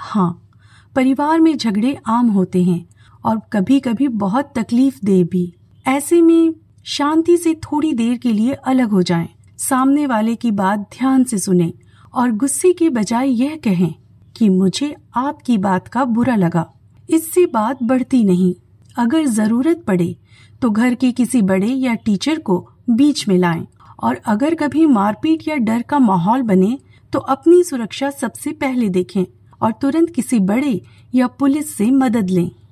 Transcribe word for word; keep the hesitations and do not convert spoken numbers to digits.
हाँ, परिवार में झगड़े आम होते हैं और कभी कभी बहुत तकलीफ दे भी। ऐसे में शांति से थोड़ी देर के लिए अलग हो जाएं, सामने वाले की बात ध्यान से सुनें और गुस्से के बजाय यह कहें कि मुझे आपकी बात का बुरा लगा। इससे बात बढ़ती नहीं। अगर जरूरत पड़े तो घर के किसी बड़े या टीचर को बीच में लाएं और अगर कभी मारपीट या डर का माहौल बने तो अपनी सुरक्षा सबसे पहले देखें और तुरंत किसी बड़े या पुलिस से मदद लें।